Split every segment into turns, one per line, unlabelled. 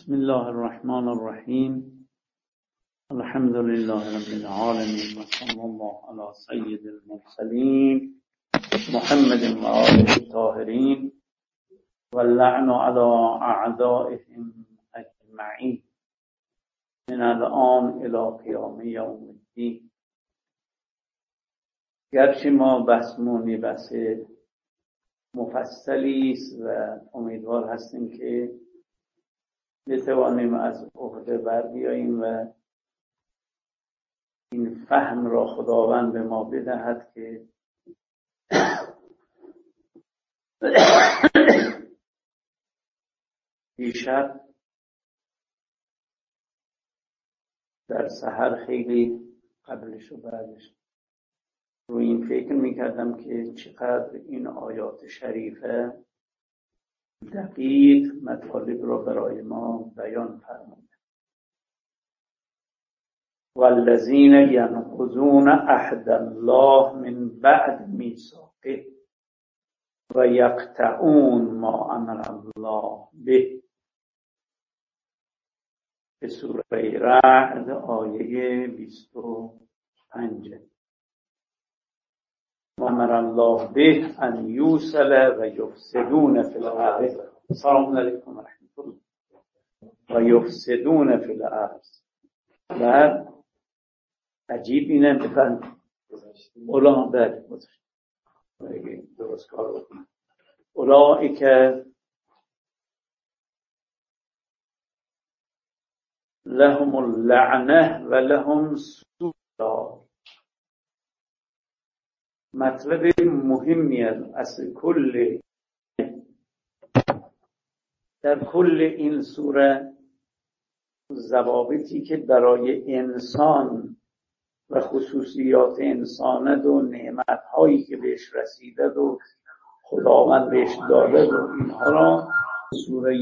بسم الله الرحمن الرحیم. الحمد لله رب العالمین و صلی الله علی سید المرسلین محمد و آله الطاهرین و اللعن علی اعدائهم اجمعین من الان الی قیام یوم الدین. گرچه ما بحثمونی بحث مفصلی است و امیدوار هستیم که بتوانیم از عهده بر بیاییم و این فهم را خداوند به ما بدهد که دیشب در سحر خیلی قبلش و بعدش روی این فکر میکردم که چقدر این آیات شریفه دقیق مطالب را برای ما بیان فرموده. والذین ینقضون عهد الله من بعد میثاقه و یقطعون ما امر الله به. به سوره رعد آیه 25. امر الله به ان یوصل و یفسدون فی الارض. سلام علیکم و رحمت الله. و یفسدون فی الارض. و عجیب اینه بفرمایید اولا بله درست کار بکنم. اولئک لهم اللعنه و لهم سوء الدار. مطلب مهمی از کل در کل این سوره ضوابطی که برای انسان و خصوصیات انسانت و نعمت‌هایی که بهش رسیده و خداوند بهش داده و اینها را سوره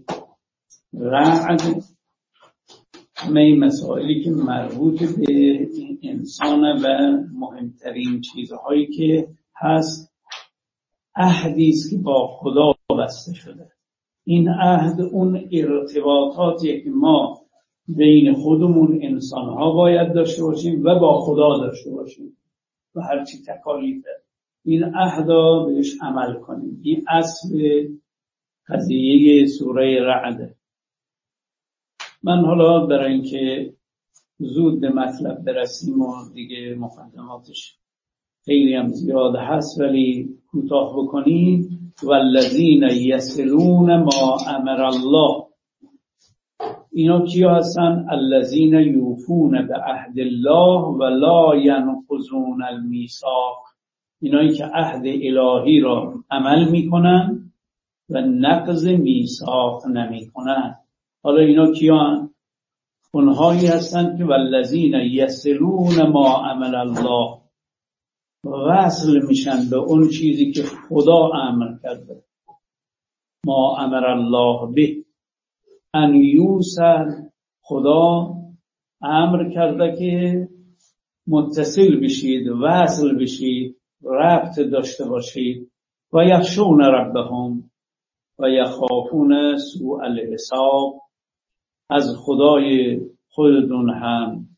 رعد همه مسائلی که مربوط به این انسان و مهمترین چیزهایی که هست عهدی است که با خدا بسته شده. این عهد اون ارتباطاتی که ما بین خودمون انسان‌ها باید داشته باشیم و با خدا داشته باشیم و هرچی تکالیفه این عهدا بهش عمل کنیم. این اصل قضیه سوره رعد. من حالا برای اینکه زود به مطلب برسیم و دیگه مقدماتش خیلی هم زیاد هست ولی کوتاه بکنیم. والذین یصلون ما امر الله. اینا کیا هستن؟ الذین یوفون به عهد الله و لا ینقضون المیثاق. اینایی که عهد الهی را عمل میکنن و نقض میثاق نمیکنن. حالا اینا کیان؟ اونهایی هستن که والذین یصلون ما امر الله، وصل میشن به اون چیزی که خدا امر کرده. ما امر الله به ان یوصل، خدا امر کرده که متصل بشید، وصل بشید، ربط داشته باشید. و یخشون ربهم و یخافون سوء الحساب. از خدای خودتون هم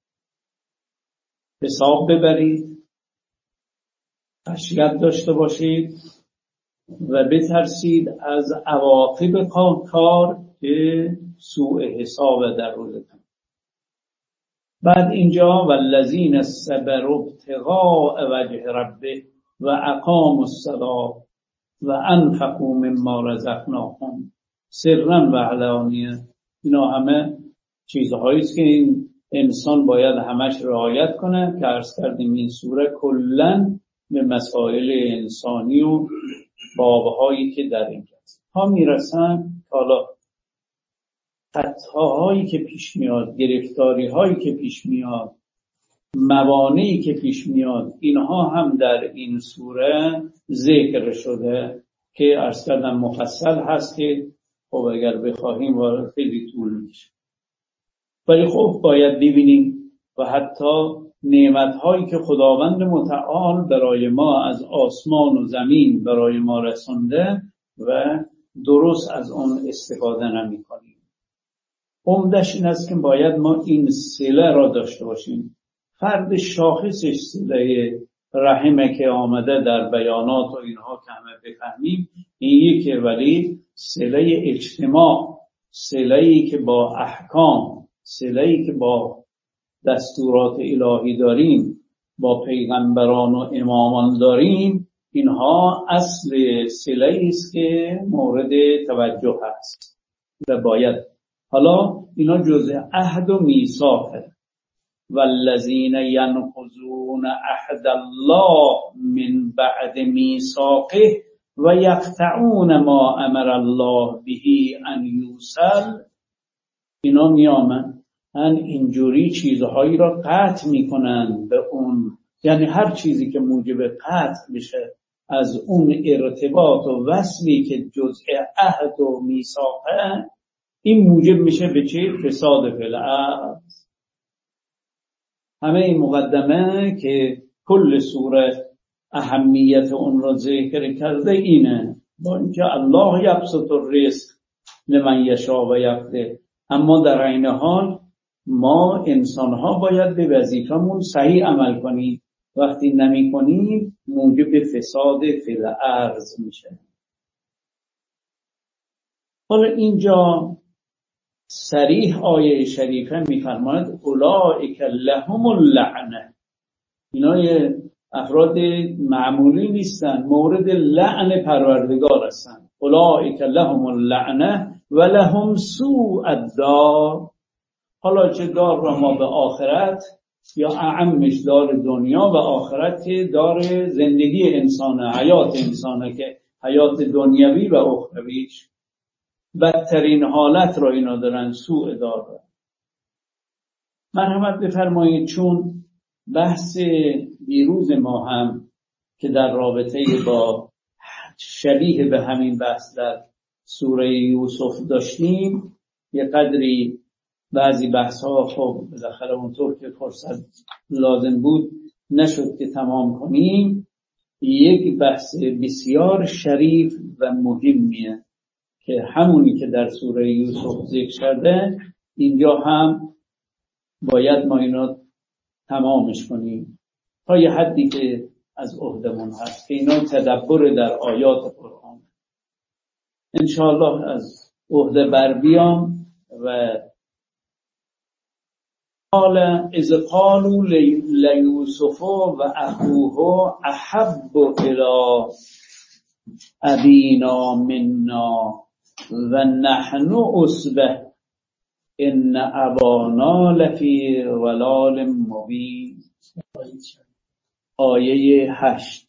حساب ببرید، خشیت داشته باشید و بترسید از عواقب کار که سوء حساب در روزتون. بعد اینجا والذین صبروا ابتغاء وجه ربه و اقاموا الصلاة و انفقوا مما رزقناهم سرا و علانیه. اینا همه چیزهایی است که این انسان باید همش رعایت کنه که عرض کردیم این سوره کلاً به مسائل انسانی و بابهایی که در اینجا هست ها میرسن. حالا خطاهایی که پیش میاد، گرفتاری هایی که پیش میاد، موانعی که پیش میاد، اینها هم در این سوره ذکر شده که عرض کردم مفصل هست که خب اگر بخواهیم وارد خیلی طول میشه. ولی خب باید ببینیم و حتی نعمت‌هایی که خداوند متعال برای ما از آسمان و زمین برای ما رسونده و درست از اون استفاده نمی‌کنیم. عمدش این است که باید ما این صله را داشته باشیم. فرد شاخصش صله رحمه که آمده در بیانات و اینها که همه بفهمیم این یکیه، ولی صله اجتماع، صله‌ای که با احکام، صله‌ای که با دستورات الهی داریم، با پیغمبران و امامان داریم، اینها اصل صله‌ای است که مورد توجه هست و باید. حالا اینا جزء عهد و میثاقه. والذین ینقضون عهد الله من بعد میثاقه و یقطعون ما امر الله به ان یوصل. اینا میامن اینجوری چیزهایی را قطع میکنن به اون، یعنی هر چیزی که موجب قطع بشه از اون ارتباط و وصلی که جزء عهد و میثاقه، این موجب میشه به چه؟ فساد فی الارض. همه این مقدمه که کل سوره اهمیت اون را ذکر کرده اینه، با اینکه الله یبسط الرزق لمن یشاء و یقدر، اما در عین حال ما انسان‌ها باید به وظیفمون صحیح عمل کنیم. وقتی نمی کنیم موجب فساد فی الارض میشه. حالا اینجا صریح آیه شریفه میفرماید اولئک لهم اللعنه. اینا افراد معمولی نیستن، مورد لعن پروردگار هستن. اولئک لهم اللعنه و لهم سوء الدار. حالا چه دار را ما به آخرت یا اعمش دار دنیا و آخرت که دار زندگی انسانه، حیات انسانه که حیات دنیوی و اخرویش، بدترین حالت را اینا دارن، سوء دار. مرحمت بفرمایید، چون بحث دیروز ما هم که در رابطه با شبیه به همین بحث در سوره یوسف داشتیم، یه قدری بعضی بحث ها خب بالاخره اونطور که فرصت لازم بود نشد که تمام کنیم. یک بحث بسیار شریف و مهمیه که همونی که در سوره یوسف ذکر شده اینجا هم باید ما اینا تمامش کنیم تا یه حدی که از عهدمون هست که اینا تدبر در آیات قرآن. انشاءالله از عهده بر بیام. و قال اذ قالوا لیوسف و اخوه احب الی ابینا منا و نحن عصبه ان ابانا لفی ضلال مبین. آیه 8.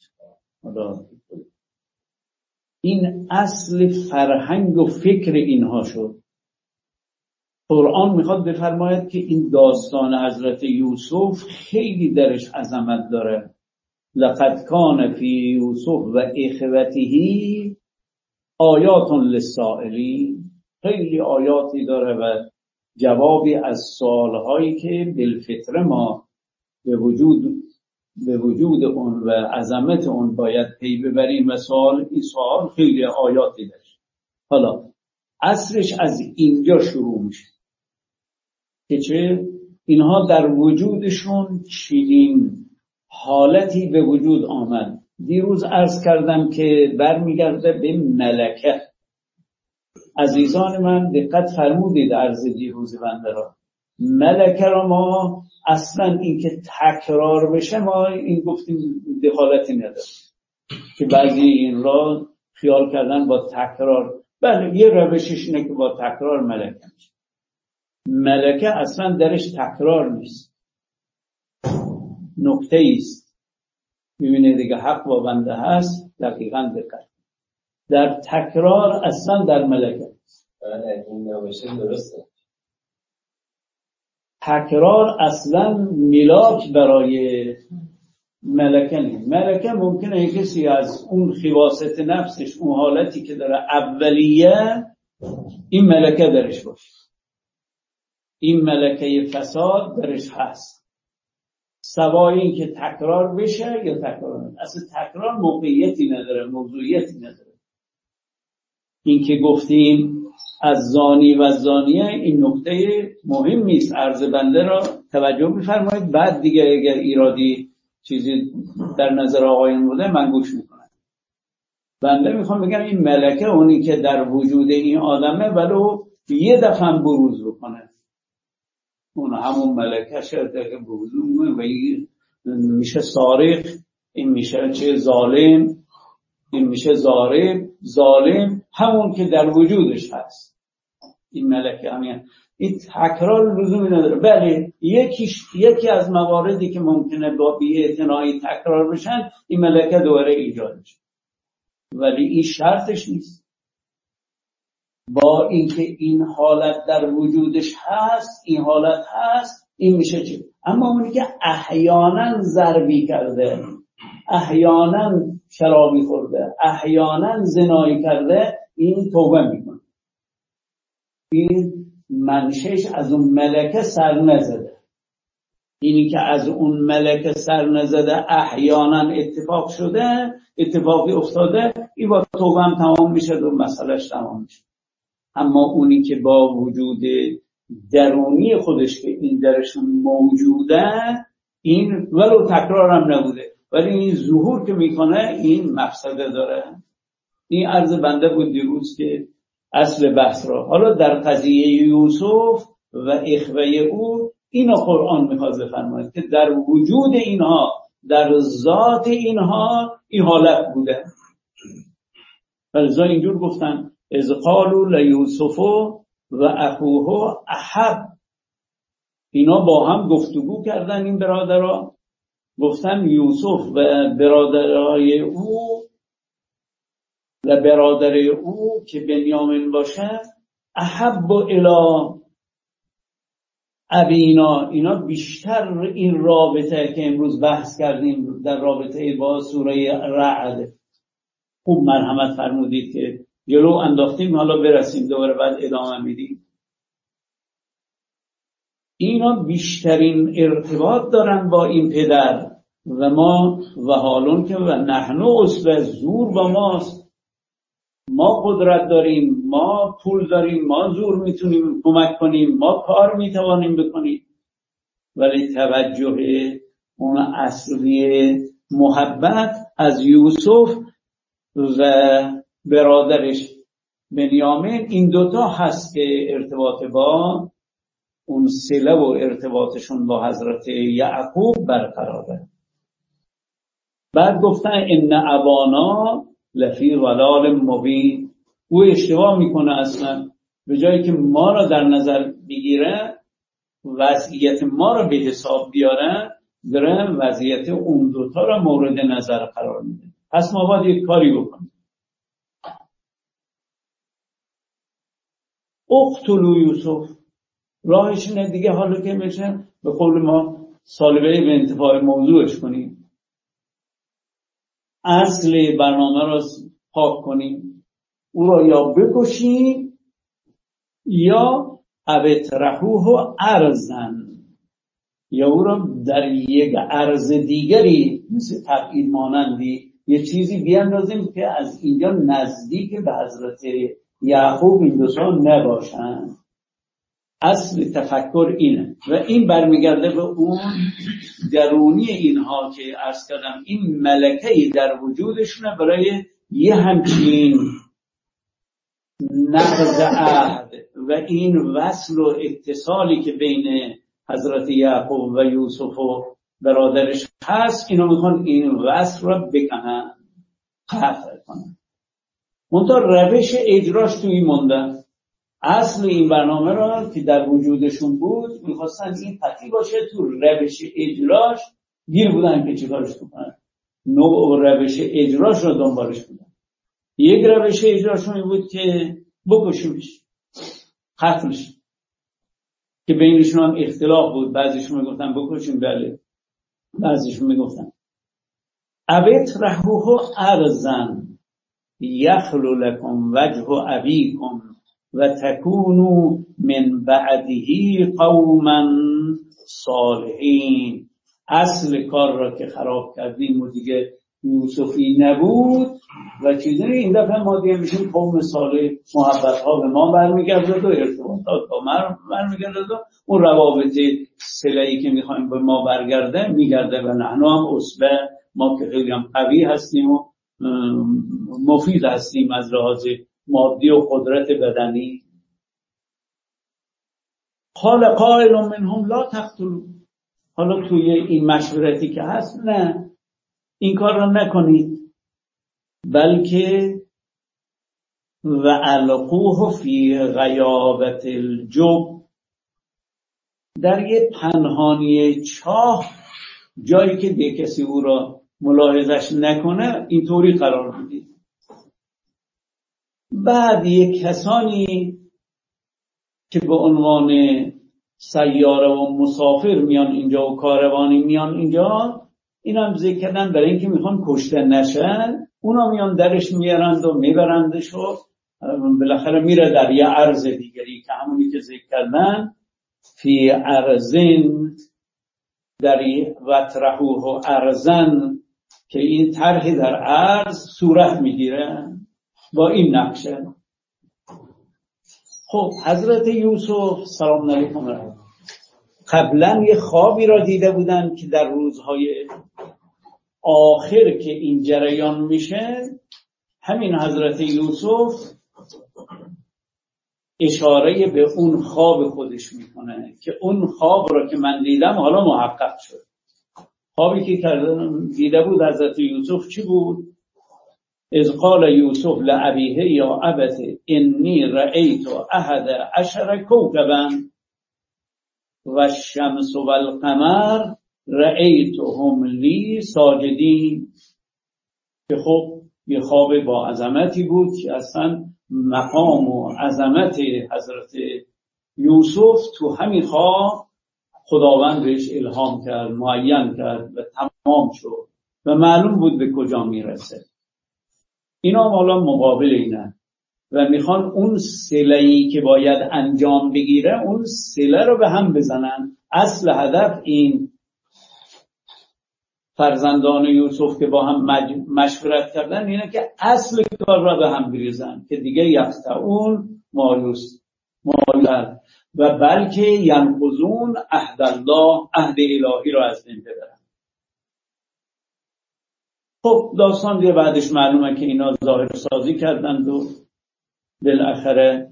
این اصل فرهنگ و فکر اینها شد. قرآن میخواد بفرماید که این داستان حضرت یوسف خیلی درش عظمت داره. لقد کان فی یوسف و اخوته آیات للسائلین. خیلی آیاتی داره و جوابی از سوالهایی که بالفطره ما به وجود اون و عظمت اون باید پی ببریم و این سوال خیلی آیاتی داشت. حالا اصلش از اینجا شروع میشه که چه اینها در وجودشون چنین حالتی به وجود آمد. دیروز عرض کردم که برمیگرده به ملکه. عزیزان من دقت فرمودید عرض دیروز بنده را. ملکه را ما اصلا این که تکرار بشه ما این گفتیم دخالتی نداره که بعضی این را خیال کردن با تکرار. بله یه روشش اینه که با تکرار ملکه میشه. ملکه اصلا درش تکرار نیست، نکته ایست. میبینه دیگه حق با بنده هست. دقیقاً دقت در تکرار اصلا در ملکه
این نوشته درسته.
تکرار اصلا ملاک برای ملکه نیست. ملکه ممکنه کسی از اون خواصت نفسش، اون حالتی که داره اولیه، این ملکه درش باشه. این ملکه فساد درش هست. سوای این که تکرار بشه یا تکرار نشه. اصلا تکرار موقعیتی نداره، موضوعیتی نداره. این که گفتیم از زانی و زانیه این نکته مهمی است، عرض بنده را توجه بفرمایید. بعد دیگه اگر ایرادی چیزی در نظر آقایون بوده من گوش میکنم. بنده میخوام بگم این ملکه اونی که در وجود این آدمه ولو یه دفعه بروز بکنه، اون همون ملکه شاید که بروز بکنه و این میشه سارق، این میشه چه ظالم، این میشه ظالم همون که در وجودش هست. این ملکه همین این تکرار لزومی نداره. بله یکی از مواردی که ممکنه با بی‌اعتنایی تکرار بشن این ملکه دوباره ایجاد میشه، ولی این شرطش نیست. با اینکه این حالت در وجودش هست، این حالت هست، این میشه چی؟ اما اونی که احیانا ضربی کرده، احیانا شرابی خورده، احیانا زنایی کرده، این توبه میکنه. این منشش از اون ملکه سر نزده. اینی که از اون ملکه سر نزده احیانا اتفاق شده، اتفاقی افتاده، این با توبه هم تمام میشه و مسئلهش تمام میشه. اما اونی که با وجود درونی خودش که این درشون موجوده، این ولو تکرار هم نبوده ولی این ظهور که میکنه این مفسده داره. این عرض بنده بود دیروز که اصل بحث را. حالا در قضیه یوسف و اخوه او اینو قرآن میخواد بفرماید که در وجود اینها، در ذات اینها این حالت بوده. فلذا اینجور گفتن اذ قالوا لیوسف و اخوه احب، اینا با هم گفتگو کردن این برادرها، گفتن یوسف و برادرای او و برادر او که بنیامین باشه احب الی ابینا. اینا بیشتر این رابطه که امروز بحث کردیم در رابطه با سوره رعد خوب مرحمت فرمودید که جلو انداختیم، حالا برسیم دوباره بعد ادامه میدیم. اینا بیشترین ارتباط دارن با این پدر و ما و حالون که و نحنو اصل زور با ماست، ما قدرت داریم، ما پول داریم، ما زور میتونیم کمک کنیم، ما کار میتوانیم بکنیم، ولی توجه اون اصلی محبت از یوسف و برادرش بنیامین، این دوتا هست که ارتباط با اون صله و ارتباطشون با حضرت یعقوب برقراره. بعد گفتن ان ابانا لفی ضلال مبین. او اشتباه میکنه، اصلا به جایی که ما را در نظر بگیره، وضعیت ما را به حساب بیاره، داره وضعیت اون دوتا را مورد نظر قرار میده. پس ما باید یک کاری بکنیم. اقتلوا یوسف، راهش اینه دیگه. حالا که میشه به قول ما سالبه به انتفاع موضوعش کنیم، اصل برنامه را پاک کنیم، او را یا بکشیم یا ابترحوه ارزن، یا او را در یک ارز دیگری مثل تبعید مانندی یه چیزی بیاندازیم که از اینجا نزدیک به حضرت یعقوب این دوتا نباشن. اصل تفکر اینه و این برمیگرده به اون درونی اینها که عرض کردم این ملکه‌ای در وجودشونه برای یه همچین نقض عهد و این وصل و اتصالی که بین حضرت یعقوب و یوسف و برادرش هست، اینا میخوان این وصل را بکنن، قطع کنن. منتها روش اجراش توی موندن. اصل این برنامه را که در وجودشون بود میخواستن این قطعی باشه، تو روش اجراش گیر بودن که چیکارش کنن، نوع روش اجراش را دنبالش بودن. یک روش اجراشون بود که بکشیمش، قتلش، که بینشون هم اختلاف بود. بعضیشون میگفتن بکشیم، بله، بعضیشون میگفتن ابترحوه ارزن یخلو لکم وجه ابیکم و تکونوا من بعده قوما صالحین. اصل کار را که خراب کردیم و دیگه یوسفی نبود و چیزی. این دفعه ما دیگه میشیم قوم صالح، محبت ها به ما برمیگردد و ارتباطات با ما برمیگردد و اون روابط صله‌ای که میخوایم به ما برگرده میگرده و نحن هم عصبه، ما که خیلی هم قوی هستیم و مفید هستیم از لحاظ مادی و قدرت بدنی. قال قائل منهم لا تقتلوا، حالا توی این مشورتی که هست نه این کار را نکنید، بلکه و القوه فی غیابت الجب، در یه پنهانی چاه جایی که دیگه کسی او را ملاحظش نکنه اینطوری قرار بدید. بعد یک کسانی که به عنوان سیاره و مسافر میان اینجا و کاروانی میان اینجا، این هم ذکر کردن برای اینکه میخوان کشته نشن، اونا میان درش میارند و میبرندش و بالاخره میره در یه عرض دیگری که همونی که ذکر کردن فی ارزن در وطرحوه ارزن، که این طرح در عرض صورت میگیره با این نقشه. خب حضرت یوسف سلام علیکم قبلا یه خوابی را دیده بودن که در روزهای آخر که این جریان میشه، همین حضرت یوسف اشاره به اون خواب خودش میکنه که اون خواب را که من دیدم حالا محقق شد. خوابی که دیده بود حضرت یوسف چی بود؟ اذ قال یوسف لأبیه یا ابت انی رأیت 11 کوکبا و الشمس و القمر رأیتهم لی ساجدین، که خب یه خواب با عظمتی بود که اصلا مقام و عظمت حضرت یوسف تو همین خواب خداوند بهش الهام کرد، معین کرد و تمام شد و معلوم بود به کجا میرسه. اینا حالا مقابل اینه و میخوان اون صله‌ای که باید انجام بگیره اون صله رو به هم بزنن. اصل هدف این فرزندان یوسف که با هم مشورت کردن اینه که اصل کار را به هم بریزن که دیگه یقطعون مایوس و بلکه ینقضون عهد الله، عهد الهی را از بین ببرن. خب داستان دیگه بعدش معلومه که اینا ظاهر سازی کردند و بالاخره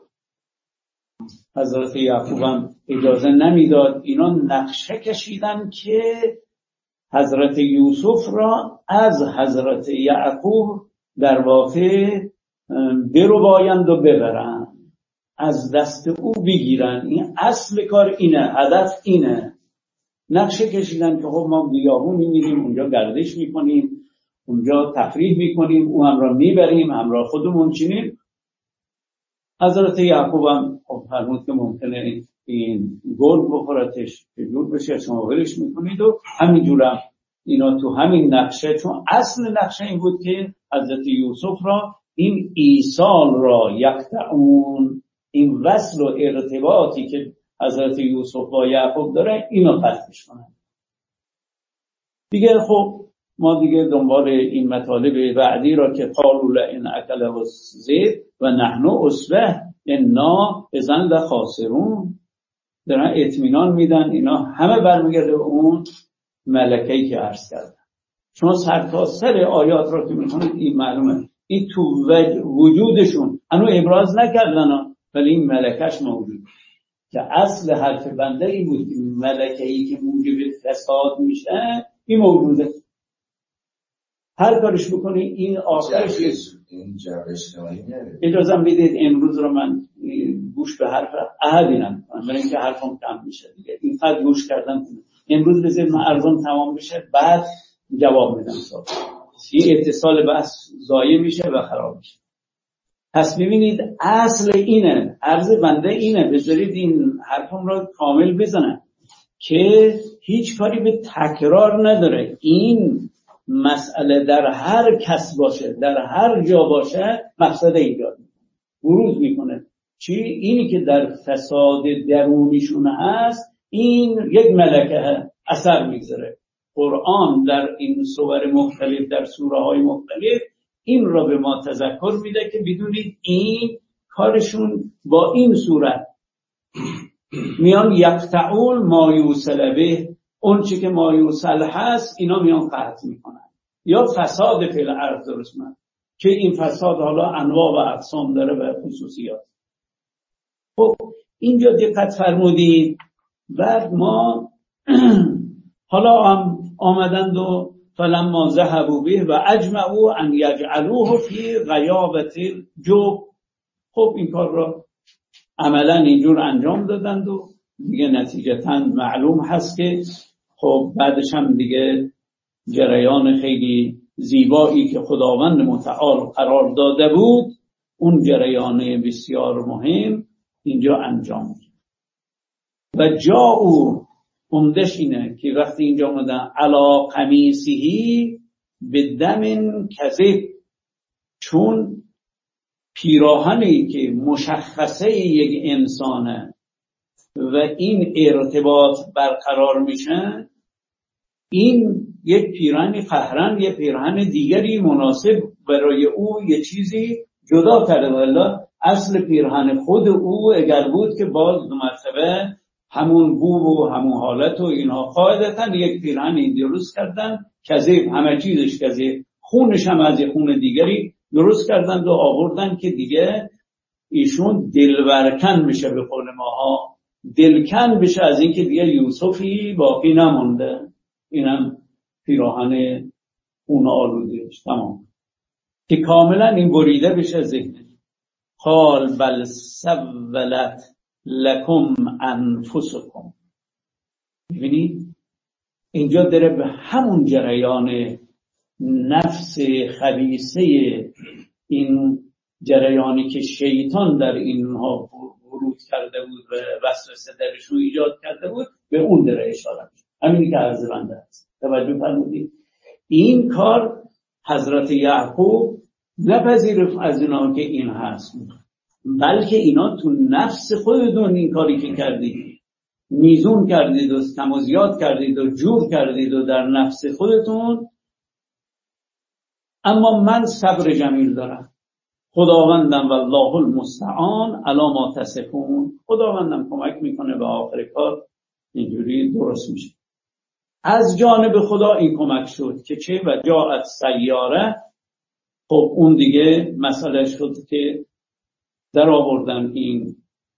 حضرت یعقوب هم اجازه نمیداد. اینا نقشه کشیدن که حضرت یوسف را از حضرت یعقوب در واقع بربایند و ببرن، از دست او بگیرن. این اصل کار اینه، هدف اینه. نقشه کشیدن که خب ما بیابونی میریم اونجا گردش میکنیم، اونجا تفریح میکنیم، او هم را میبریم همراه خودمون چینیم. حضرت یعقوب هم فرمود که ممکنه این گرگ بخورتش که جور بشه، شما ولش میکنید و همینجورم اینا تو همین نقشه، چون اصل نقشه این بود که حضرت یوسف را این ایصال را یقطعون، این وصل و ارتباطی که حضرت یوسف با یعقوب داره اینو قطعش کنن. دیگه خب ما دیگه دنبال این مطالب بعدی را که قالوا لئن اکله الذئب و نحن عصبه انا اذا لخاسرون دارن اطمینان میدن. اینا همه برمیگرده به اون ملکه‌ای که عرض کردن. شما سر تا سر آیات را که میخونید این معلومه این تو وجودشون هنوز ابراز نکردن ولی این ملکش موجود که اصل حرف بنده این بود که ملکه‌ای که موجب فساد میشه این موجوده، هر کارش بکنی این آخرش
این جبهش نمایی نده.
اجازه بدید امروز رو من گوش به حرف احدی نمیکنم برای اینکه حرفم کم میشه دیگه. این قد گوش کردن امروز بذارید من عرضم تمام بشه بعد جواب میدم. این اتصال بحث ضایع میشه و خراب میشه. پس ببینید اصل اینه، عرض بنده اینه، بذارید این حرفم رو کامل بزنم که هیچ کاری به تکرار نداره. این مسئله در هر کس باشه، در هر جا باشه، مقصد ایجاد بروز میکنه. چی؟ اینی که در فساد درونیشون هست این یک ملکه اثر میگذاره. قرآن در این سور مختلف، در سوره های مختلف این را به ما تذکر میده که بدونید این کارشون با این صورت میان یقطعون ما یوصل به، اون چی که ما یوصل هست اینا میان قطع میکنن یا فساد فی الارض درست میکنن که این فساد حالا انواع و اقسام داره و خصوصیات. خب اینجا دقت فرمودید. بعد ما حالا هم آمدند و فلما ذهبوا به و اجمعوا ان یجعلوه فی غیابة الجب. خب این کار را عملا اینجور انجام دادند و دیگه نتیجتاً معلوم هست که خب بعدش هم دیگه جریان خیلی زیبایی که خداوند متعال قرار داده بود، اون جریان بسیار مهم اینجا انجام شد. و جاءوا، عمدش اینه که وقتی اینجا آمدن علی قمیصه بدم کذب، چون پیراهنی که مشخصه یک انسانه و این ارتباط برقرار میشه، این یک پیراهن قهرن، یک پیراهن دیگری مناسب برای او یه چیزی جدا کرده. والا اصل پیراهن خود او اگر بود که باز دو مرتبه همون بو و همون حالت و اینها، قاعدتا یک پیراهن درست کردن کذب، همه چیزش کذب، خونش هم از یک خون دیگری درست کردن و آوردن که دیگه ایشون دلبرکن بشه، به قول ماها دلکن بشه از اینکه دیگه یوسفی باقی نمونده. اینم پیراهن خون آلودهش تمام که کاملا این بریده بشه ذهن. قال بل سولت لکم انفسکم. ببینید اینجا داره به همون جریان نفس خبیثه، این جریانی که شیطان در اینها ورود کرده بود و وسوسه درشون ایجاد کرده بود، به اون داره اشاره میشه. همینی که عرض بنده است. توجه فرمودید؟ این کار حضرت یعقوب نپذیرفت از اینا که این هست، بلکه اینا تو نفس خودتون این کاری که کردید، میزون کردید و کم و زیاد کردید و جور کردید و در نفس خودتون. اما من صبر جمیل دارم، خداوندم والله المستعان علی ما تصفون. خداوندم کمک میکنه و آخر کار اینجوری درست میشه. از جانب خدا این کمک شد که چه و جاءت سیاره. خب اون دیگه مسئله شد که در آوردن این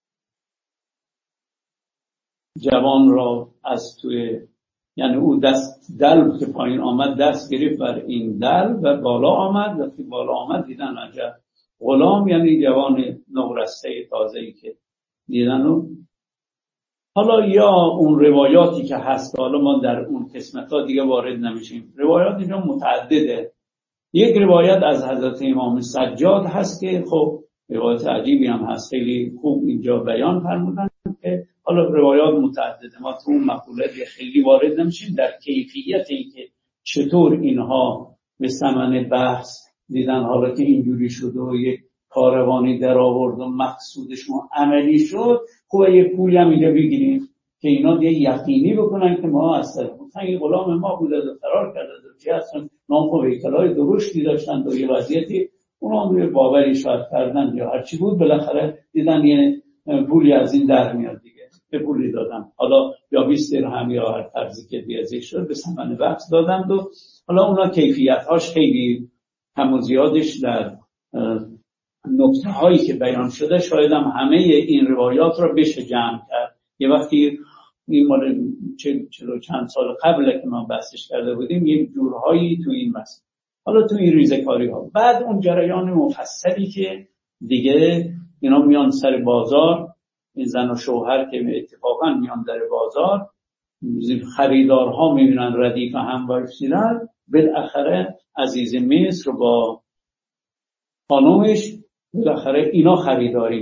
جوان را از توی، یعنی او دست دلو که پایین آمد دست گرفت بر این دلو و بالا آمد. وقتی بالا آمد دیدن عجب غلام، یعنی جوان نورسته تازه‌ای که دیدن. و حالا یا اون روایاتی که هست، حالا ما در اون قسمت‌ها دیگه وارد نمیشیم، روایات اینجا متعدده. یک روایت از حضرت امام سجاد هست که خب روایت عجیبی هم هست، خیلی خوب اینجا بیان فرمودن که حالا روایات متعدده، ما تو اون مقولات خیلی وارد نمیشیم. در کیفیت این که چطور اینها به ثمن بحث دیدن، حالا که اینجوری شد و یک کاروانی در آورد و مقصودشون عملی شد، خب یه پولی هم اینجا بگیریم که اینا دیگه یقینی بکنن که ما اصلا این غلام ما بود و فرار کرده و چه اصلا نام و ویکلای درشتی داشتن و یه وضعیتی اونا هم باوری شاید کردن یا هرچی بود، بالاخره دیدن یه پولی از این در میاد دیگه، به پولی دادن، حالا یا 20 درهم یا هر طرزی که بیازی شد به ثمن بحث دادن. و حالا اونا کیفیت‌هاش خیلی کم و زیادش در نکته هایی که بیان شده، شاید هم همه این روایات را بشه جمع کرد. یه وقتی این مال چلو چند سال قبل که ما بحثش کرده بودیم، یک جورهایی تو این مسئله، حالا تو این ریزکاری ها. بعد اون جریان مفصلی که دیگه اینا میان سر بازار، این زن و شوهر که اتفاقا میان در بازار، خریدارها میبینن ردیف هم وایسیدن، بالاخره عزیز مصر با خانومش بالاخره اینا خریداری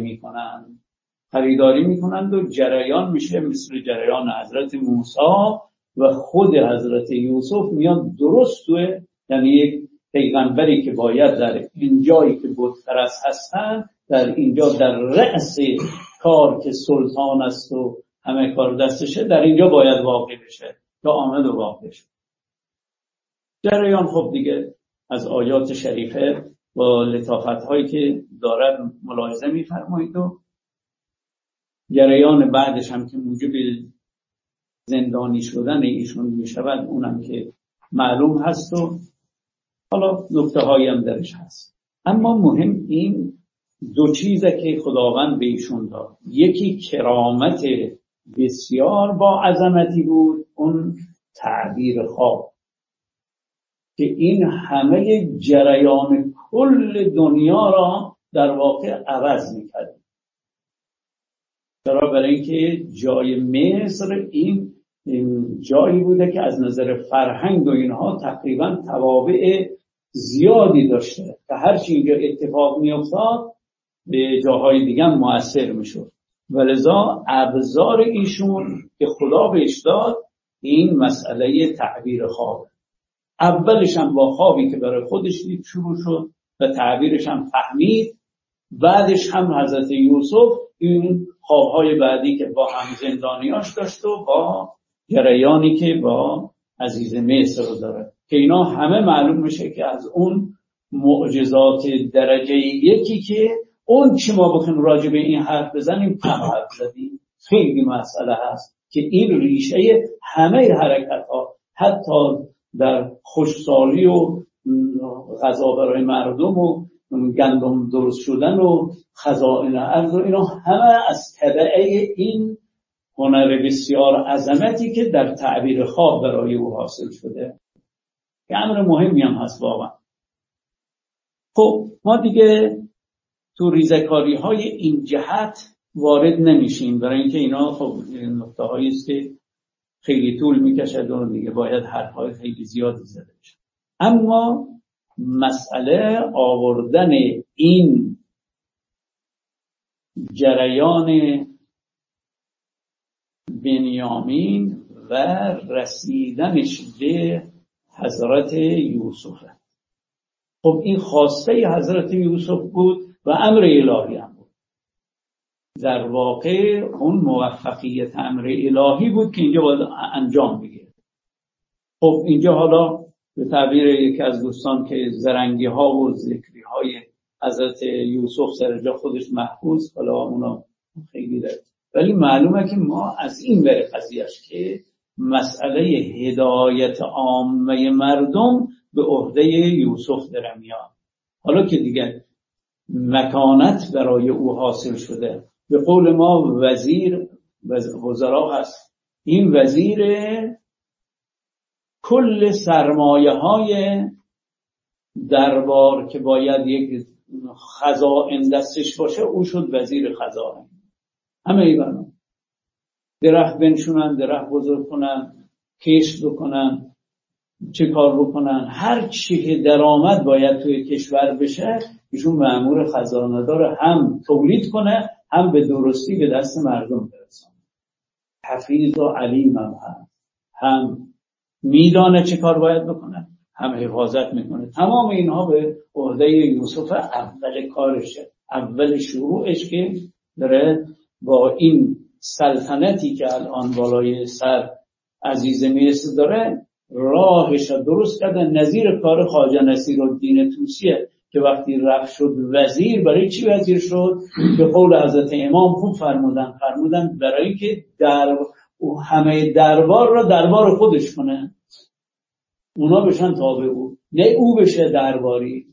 میکنند و جریان میشه مثل جریان حضرت موسی و خود حضرت یوسف میاد درست توی، یعنی یک پیغمبری که باید در اینجایی که بت پرست هستن، در اینجا در رأس کار که سلطان است و همه کار دستشه، در اینجا باید واقع بشه، تا آمد و واقع شد. جریان خب دیگه از آیات شریفه با لطافت هایی که دارد ملاحظه می‌فرمایید و جریان بعدش هم که موجب زندانی شدن ایشون میشود اونم که معلوم هست و حالا نکته هایی هم درش هست. اما مهم این دو چیزه که خداوند به ایشون داد، یکی کرامت بسیار با عظمتی بود، اون تعبیر خواب که این همه جریان کل دنیا را در واقع عوض می‌کرد. چرا؟ برای اینکه جای مصر این جایی بوده که از نظر فرهنگ و اینها تقریبا توابع زیادی داشته که هرچی اینجا اتفاق می‌افتاد به جاهای دیگه مؤثر می‌شد. ولذا ابزار ایشون که خدا بهش داد این مسئله تعبیر خواب. اولش هم با خوابی که برای خودش دید شروع شد و تعبیرش هم فهمید. بعدش هم حضرت یوسف این خوابهای بعدی که با هم زندانیاش داشت و با جریانی که با عزیز مصر رو داره که اینا همه معلوم میشه که از اون معجزات درجه یکی که اون چی ما بخوایم راجع به این حرف بزنیم کم حرف زدیم. خیلی مسئله هست که این ریشه همه حرکت ها حتی در خوشسالی و غذا برای مردم و گندم درست شدن و خزائن ارض و اینا همه از تبعه این هنر بسیار عظمتی که در تعبیر خواب برای او حاصل شده که امر مهمی هم هست واقعا. خب ما دیگه تو ریزکاری های این جهت وارد نمیشیم برای اینکه اینا خب نقطه هایی است که خیلی طول میکشد و دیگه باید حرفهای خیلی زیادی زده بشه. اما مسئله آوردن این جریان بنیامین و رسیدنش به حضرت یوسف. خب این خواسته حضرت یوسف بود و امر الهی هم بود. در واقع اون موفقیت امر الهی بود که اینجا باید انجام بگیره. خب اینجا حالا به تعبیر یکی از دوستان که زرنگی ها و ذکری های حضرت یوسف سر جا خودش محفوظ، حالا اونا خیلی داره، ولی معلومه که ما از این بره قضیهش که مسئله هدایت عامه مردم به عهده یوسف در میاد. حالا که دیگه مکانت برای او حاصل شده، به قول ما وزیر وزرا هست، این وزیر کل سرمایه های دربار که باید یک خزائن دستش باشه، او شد وزیر خزائن. همه ایوانو درخت بنشونن، درخت بزرگ کنن، کشت بکنن، چه کار بکنن، هر چی درآمد باید توی کشور بشه ایشون مأمور خزانه داره، هم تولید کنه هم به درستی به دست مردم برسونه. حفیظ و علیم هم میدانه چه کار باید بکنه، هم حفاظت میکنه. تمام اینها به عهده یوسف اول کارشه، اول شروعش که داره با این سلطنتی که الان بالای سر عزیز مصر داره راهش درست کرده. نظیر کار خواجه نصیرالدین طوسیه که وقتی رفت شد وزیر، برای چی وزیر شد؟ به قول حضرت امام خوب فرمودن برای که همه دربار را دربار خودش کنه، اونا بشن تابع او، نه او بشه درباری.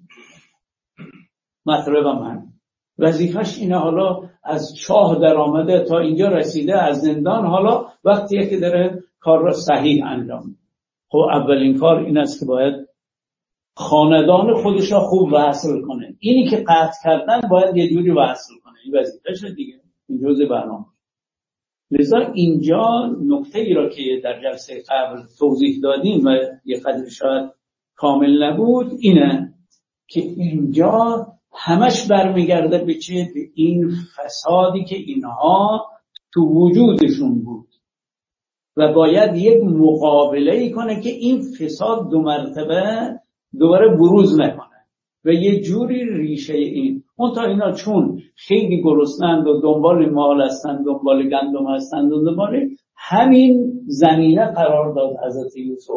مطلب من وظیفش اینه. حالا از چاه در آمده تا اینجا رسیده، از زندان، حالا وقتیه که داره کار را صحیح انجام میده. خب اولین کار این است که باید خاندان خودش را خوب وصل کنه. اینی که قطع کردن باید یه جوری وصل کنه، این وظیفه‌شه دیگه، این جزء برنامه. لذا اینجا نکته ای را که در جلسه قبل توضیح دادیم و یه قدر شاید کامل نبود اینه که اینجا همش برمیگرده به چه؟ به این فسادی که اینها تو وجودشون بود و باید یک مقابله‌ای کنه که این فساد دو مرتبه دوباره بروز نکنه و یه جوری ریشه این اون تا اینا چون خیلی گرسنند و دنبال مال هستند، دنبال گندم هستند و دنبال همین زمینه قرار داد حضرت یوسف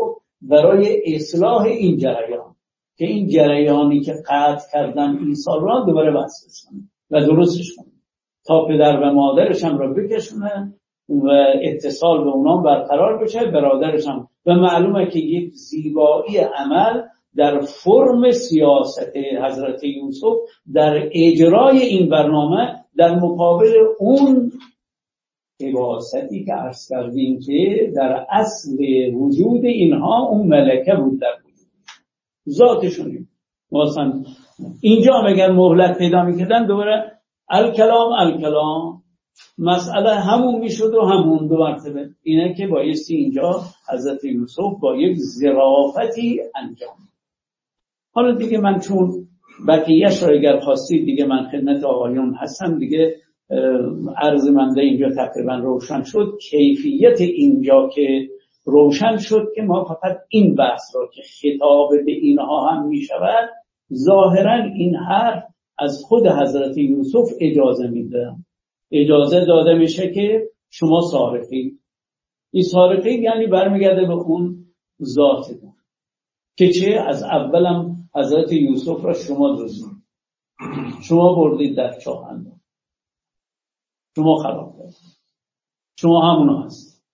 برای اصلاح این جریان، که این جریانی که قطع کردن عیسی را دوباره وصلش کنه و درستش کنه تا پدر و مادرش هم را بکشونه و اتصال به اونا برقرار بشه، برادرش هم. و معلومه که یک زیبایی عمل در فرم سیاست حضرت یوسف در اجرای این برنامه در مقابل اون عباستی که عرض کردیم که در اصل وجود اینها اون ملکه بود در وجود ذاتشون. مثلا اینجا اگر مهلت پیدا میکردن دوباره الکلام مسئله همون میشد و همون دو مرتبه. اینه که بایستی اینجا حضرت یوسف با یک ظرافتی انجام. حالا دیگه من چون بقیه‌اش را اگر خواستید دیگه من خدمت آقایون هستم دیگه. عرض منده اینجا تقریبا روشن شد. کیفیت اینجا که روشن شد که ما فقط این بحث را که خطاب به اینها هم می شود، ظاهرا این حرف از خود حضرت یوسف اجازه میده. اجازه داده میشه که شما سارقید. این سارقید یعنی برمیگرده به اون ذاتتون که چه از اولم حضرت یوسف را شما دزدید، شما بردید در چاه انداختید، شما خراب کردید، شما همون هست.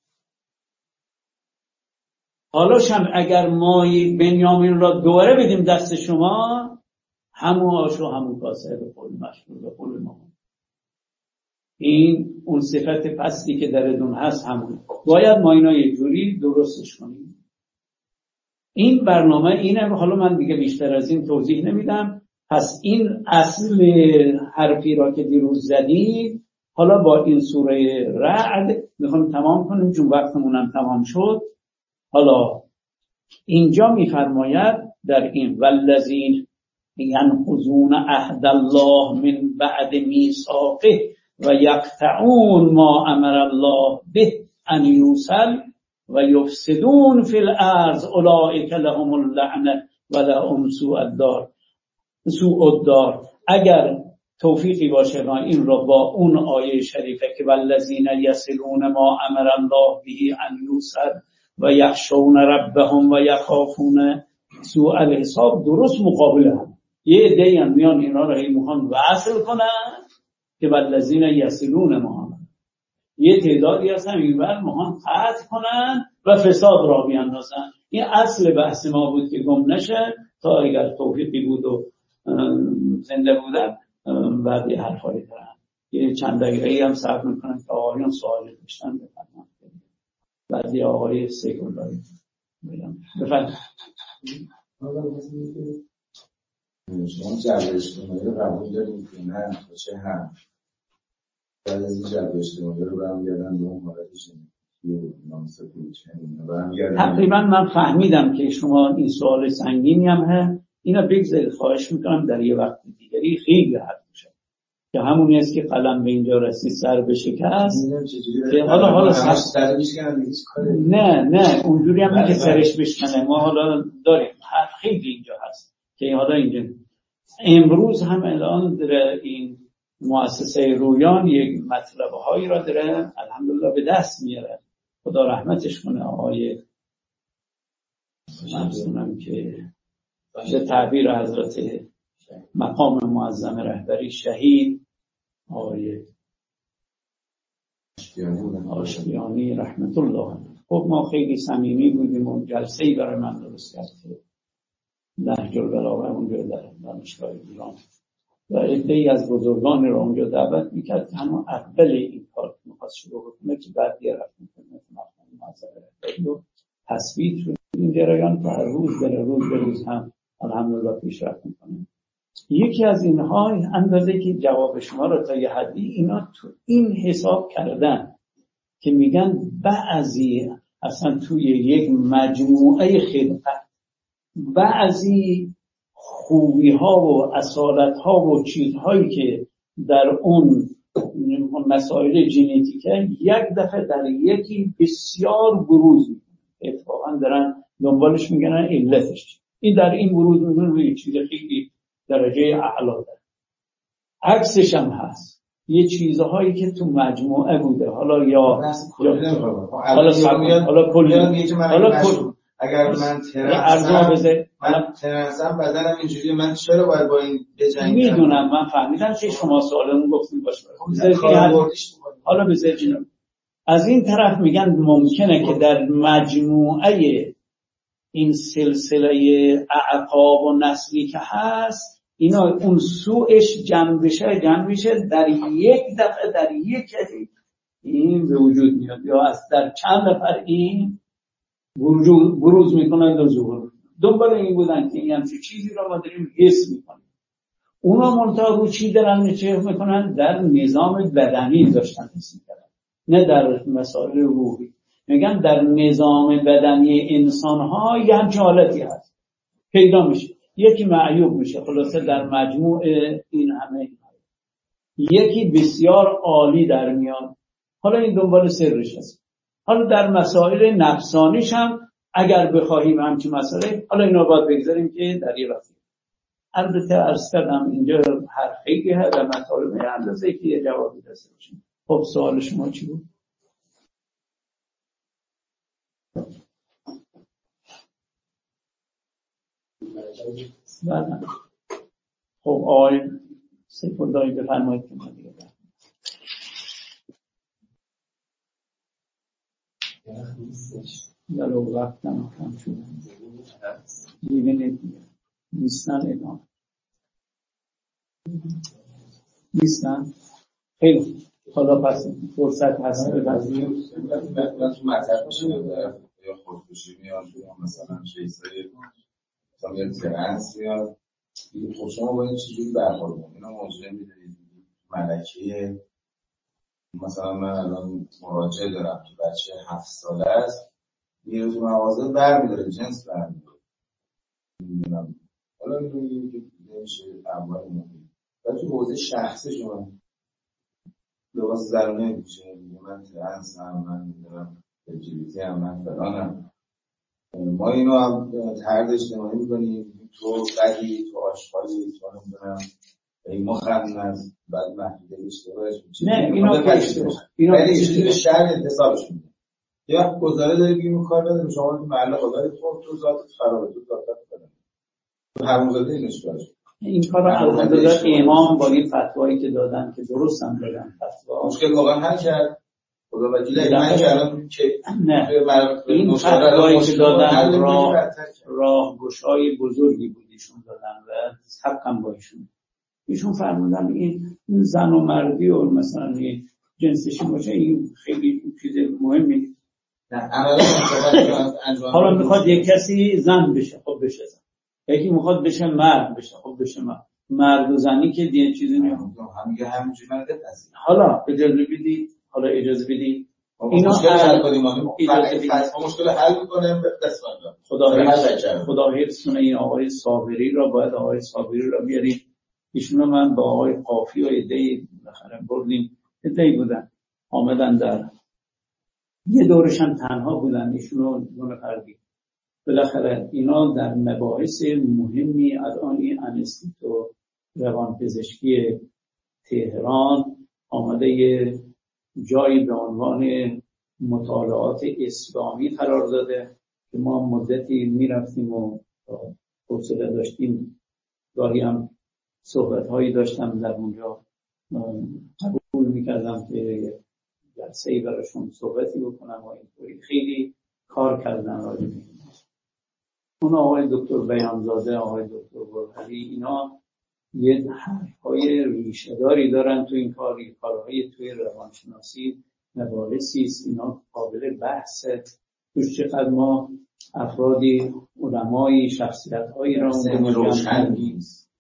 حالا شم اگر ما بنیامین را دوباره بدیم دست شما، همون آش و همون کاسه به قول مشهور به قول ما. این اون صفت پستی که درتون هست همون. باید ما اینا یه جوری درستش کنیم. این برنامه اینه. حالا من دیگه بیشتر از این توضیح نمیدم. پس این اصل حرفی را که دیروز زدید حالا با این سوره رعد میخوایم تمام کنیم چون وقتمونم تمام شد. حالا اینجا میفرماید در این والذین ینقضون عهد الله من بعد میثاقه و یقطعون ما امر الله به ان یوصل و یفسدون فی الارض اولئک لهم اللعنه و لهم سوء الدار. اگر توفیقی باشه ما این را با اون آیه شریفه که والذین یصلون ما امر الله به ان یوصل و یخشون ربهم و یخافون سوء الحساب درست مقابله هم. یه عده‌ای هم میان اینا را میخوان وصل کنن که والذین یصلون ما، یه تعدادی هستن اینور میخوان قطع کنن و فساد را بیاندازن. این اصل بحث ما بود که گم نشه تا اگر توفیقی بود و زنده بودن بعد یه حرفایی دارن. یه چند دقیقه‌ای هم صبر میکنن که آقایان سوالی داشتن بفرمایید. بعدی آقای سیکولاری بفرمایید.
شما جبر اجتماعی رو قبول دارید که نه باشه هم بعد از این جبر اجتماعی رو برمیگردن به اون حالتش
تقریبا من فهمیدم که شما این سوال سنگینی هم هست. اینا بگذارید خواهش میکنم در یه وقت دیگری خیلی حرف میشه که همونی است که قلم به اینجا رسید سر بشکست که حالا نه اونجوری هم که سرش بشکنه. ما حالا داریم خیلی اینجا هست که حالا اینجا امروز هم الان در این مؤسسه رویان یک مطلب هایی را داره الحمدلله به دست میاره. خدا رحمتش کنه آقای منصورم که به تعبیر حضرت مقام معظم رهبری شهید آقای آشتیانی رحمت الله. خب ما خیلی صمیمی بودیم و جلسه‌ای برای من درست کرد که نهج البلاغه اونجا در دانشگاه ایران و عده‌ای از بزرگان رو اونجا دعوت میکرد. همون اول این کار میخواست شروع کنه که بعد یه رفت میکنه مقام معظم رهبری و تصویت شد. این جریان هر روز به روز هم الحمدلله پیشرفت میکنه. یکی از اینها اندازه که جواب شما رو تا یه حدی اینا تو این حساب کردن که میگن بعضی اصلا توی یک مجموعه خلقت بعضی خوبی ها و اصالت ها و چیزهایی که در اون مسائل ژنتیکه یک دفعه در یکی بسیار بروز میکنه. اتفاقا دارن دنبالش میگن علتش. این در این بروز میکنه روی چیز خیلی درجه اعلا داره. عکسش هم هست یه چیزهایی که تو مجموعه بوده. حالا
اگر من ترنسم بدنم اینجوری، من چرا باید با این بجنگم؟
میدونم، من فهمیدم که شما سوالمون گفتیم باشه. حالا بذارید از این طرف میگن ممکنه که در مجموعه این سلسله اعقاب و نسلی که هست اینا اون سوءش جمع بشه در یک دفعه در یک این به وجود میاد، یا از در چند نفر این بروز میکنن و ظهور. دنبال این بودن که این همچه چیزی را ما داریم حس میکنیم. اونا منتها رو چی دارن نچه میکنن؟ در نظام بدنی داشتن حس میکنن، نه در مسائل روحی. میگن در نظام بدنی انسان ها یه همچه حالتی هست پیدا میشه، یکی معیوب میشه. خلاصه در مجموع این همه یکی بسیار عالی در میاد. حالا این دنبال سرش هست. حالا در مسائل نفسانیش هم اگر بخواهیم همچین مسئله، حالا اینا باید بگذاریم که در یه رفتی. البته عرض کردم اینجا هر خیلی هست و مطالب اندازه که یه جوابی داشته باشیم. خب سوال شما چی بود؟ بله. خب آقای سیف‌اللهی بفرمایید که من دیگه در وقت نمکم شده دیگه نیستن ادامه نیستن. خیلی حالا پس فرصت هست بپذیریم.
من تو مطلب باشه یا خودکشی میاد مثلا چیزایی مثلا یه ترنس میاد دیگه. خب شما باید چجوری برخورد کنید؟ اینا موضوع میدونید ملکه. مثلا من الان مراجعه دارم که بچه 7 ساله است، یه روز مغازه برمیداره جنس برمیداره، میدونم حالا میدونیم که نمیشه اول مهم. و تو حوزه شخصی شما لباس زرانه میشه، من ترنس هم، من میدونم LGBT هم، من فلانم. ما اینو هم ترد اجتماعی میکنیم، تو بدی، تو آشغالی، تو نمیدونم این مخرم از بعد محدوده اشتباهش میشه.
نه اینا
ولی چیزی به شهر انتصابش میده. یا گزاره داری بگیم کار نداریم، شما محله خداری تو ذاتت خرابه، تو ذاتت خرابه، تو حرامزاده اینش باشه. این
کار رو الحمدلله امام با این فتوایی که دادن که درست هم دادن فتوا
مشکل واقعا حل کرد. خدا وکیل من که الان که
این فتوایی که دادن راهگشای بزرگی بود ایشون دادن و حقم با ایشون فرمودن این زن و مردی و مثلا جنسشی باشه این خیلی چیز مهمی. حالا میخواد یک کسی زن بشه، خب بشه زن. یکی میخواد بشه مرد بشه، خب بشه مرد. مرد و زنی که دیگه چیزی نیست.
همینجوری من بپذیرم.
حالا اجازه بدید اینا
مشکل حل کنیم. مشکل حل میکنه دست
خدا حفظونه. این آقای صابری را باید آقای صابری را بیاریم. ایشونو من با آقای قافی و عده‌ای بالاخره بردیم، عده‌ای بودن آمدن در یه دورش هم تنها بودن، ایشونو دو نفر دید. بالاخره اینا در مباحث مهمی الان این انستیتو روانپزشکی تهران آمده یه جایی به عنوان مطالعات اسلامی قرار داده که ما مدتی میرفتیم و حوصله داشتیم، گاهی هم صحبت‌هایی داشتم در اونجا، قبول می‌کردم که جلسه‌ای براشون صحبتی بکنم و اینطوری خیلی کار کردن راجع به این. اون آقای دکتر بیانزاده، آقای دکتر برهری، اینا یه حرف‌های ریشه‌داری دارن تو این کار، کارهای توی روانشناسی مباحثی است اینا قابل بحثه. توش چقدر ما افرادی، علمای، شخصیت‌هایی را روشن نیست.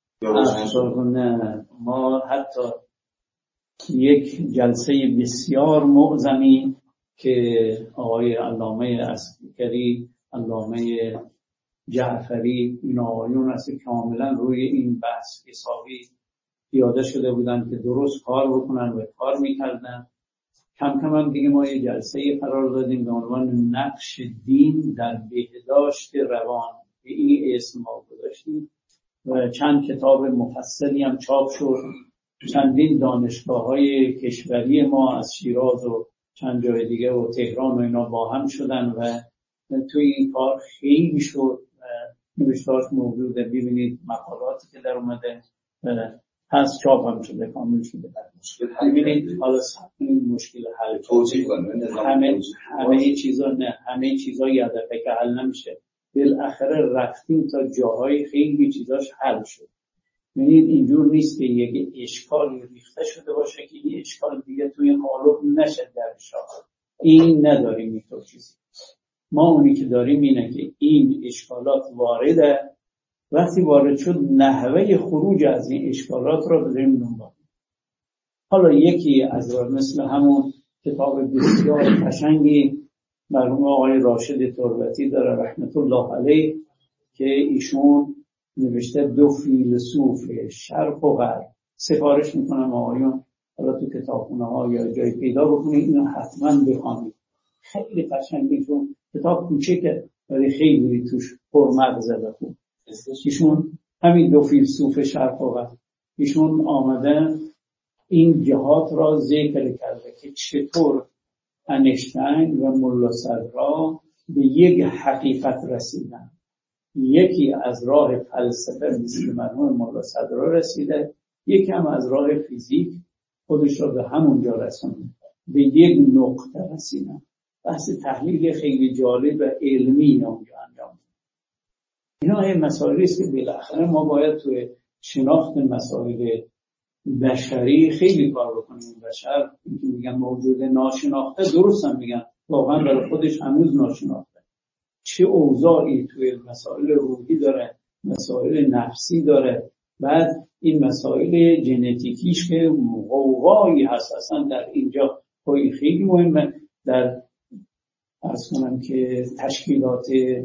نه ما حتی یک جلسه بسیار معظمی که آقای علامه عسکری، علامه جعفری، این آقایون هست کاملا روی این بحث حسابی پیاده شده بودن که درست کار بکنن و کار میکردن. کم کم هم دیگه ما یه جلسه قرار دادیم به عنوان نقش دین در بهداشت روان، به این اسم ما گذاشتیم و چند کتاب مفصلی هم چاپ شد. چندین دانشگاه‌های کشوری ما از شیراز و چند جای دیگه و تهران و اینا با هم شدن و توی این کار خیلی شد، نوشتهاش موجوده، ببینید مقالاتی که در اومده هست، چاپ هم شده، کامل شده. ببینید حالا این مشکل حل
توجیه کنه
همه چیزا یه دفعه که حل نمیشه، بالاخره رفتیم تا جاهای خیلی چیزاش حل شد. ببینید اینجور نیست که یک اشکالی ریخته شده باشه که این اشکال دیگه توی قالب نشه درش. این نداریم اینطور چیزی. ما اونی که داریم اینه که این اشکالات وارده، وقتی وارد شد نحوه خروج از این اشکالات را بدیم دنبال. حالا یکی از مثل همون کتاب بسیار قشنگی مرحوم آقای راشد تربتی داره رحمت الله علیه که ایشون نوشته 2 فیلسوف شرق و غرب. سفارش میکنم آقایون حالا تو کتابخونه ها یا جای پیدا بکنید، اینو حتما بخونید. خیلی قشنگه، چون کتاب کوچیکه ولی خیلی توش پرمغزه و خوب. ایشون همین 2 فیلسوف شرق و غرب، ایشون آمدن این جهات را ذکر کرده که چطور انشتین و ملا صدرا به یک حقیقت رسیدن. یکی از راه فلسفه مثل مرحوم ملا صدرا رسیده، یکی هم از راه فیزیک خودش را به همونجا رسونده، به یک نقطه رسیدن. بحث تحلیل خیلی جالب و علمی اونجا انجام. اینا این مسائلی است که بالاخره ما باید توی شناخت مسائل بشری خیلی کار بکنیم. بشر که میگن موجود ناشناخته، درست هم میگن، واقعا برای خودش هنوز ناشناخته. چه اوضاعی توی مسائل روحی داره، مسائل نفسی داره، بعد این مسائل ژنتیکیش که غوغایی هست اصلا در اینجا خیلی مهمه. در عرض کنم که تشکیلات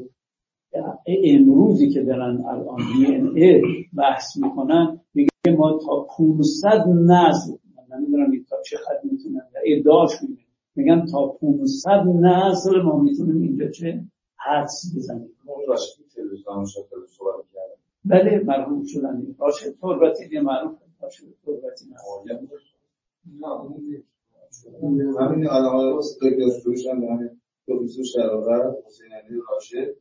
امروزی که دارن الان DNA بحث میکنن، میگه ما تا 500 نسل، من نمیدونم تا چه حد میتونن ادعاش میگن تا 500 نسل ما میتونیم اینجا چه حدس بزنیم.
راشد تلویزیون شده صحبت کردن.
بله مرحوم شدن راشد تربتی دیگه معروف راشد تربتی
نه همین علامه استقلال فروش هم همین پروفسور شرافت حسین علی راشد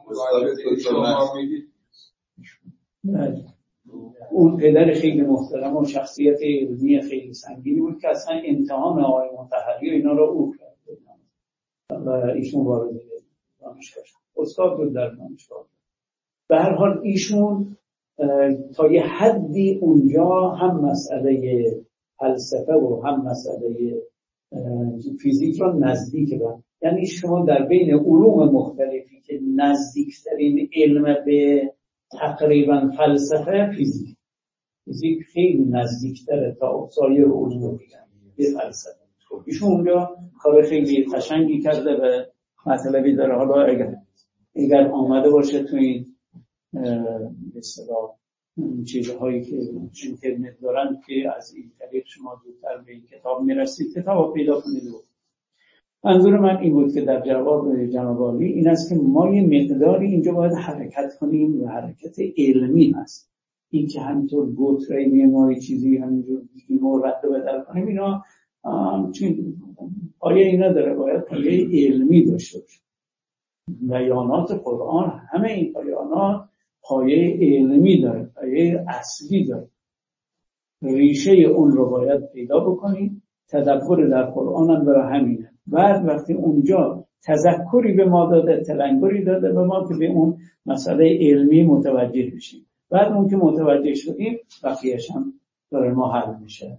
اون پدر خیلی محترم و شخصیت علمی خیلی سنگینی بود که اصلا امتحان آقای مطهری و اینا رو او کرد و ایشون وارد دانشگاه شد، استاد بود در دانشگاه. به هر حال ایشون تا یه حدی اونجا هم مسئله فلسفه و هم مسئله فیزیک را نزدیک بود. یعنی شما در بین علوم مختلفی که نزدیکترین علم به تقریبا فلسفه فیزیک خیلی نزدیکتره تا سایر علوم به فلسفه. ایشون اونجا کار خیلی قشنگی کرده و مطلبی داره. حالا اگر آمده باشه تو این اصطلاح چیزهایی که اینترنت دارن که از این طریق شما زودتر به این کتاب میرسید، کتاب پیدا کنید. منظور من این بود که در جواب جناب عالی این است که ما یه مقداری اینجا باید حرکت کنیم و حرکت علمی هست. این که همینطور گوترهی میمایی چیزی همینجور بگیم و رد و بدل کنیم، اینا چون پایه اینا داره، باید پایه علمی داشته باشه. بیانات قرآن همه این بیانات پایه علمی داره، پایه اصلی داره. ریشه اون رو باید پیدا بکنیم. تدبر در قرآن هم برای همینه. بعد وقتی اونجا تذکری به ما داده، تلنگری داده به ما که به اون مسئله علمی متوجه بشیم. بعد اون که متوجه شدیم بقیه‌اش هم برای ما حل میشه.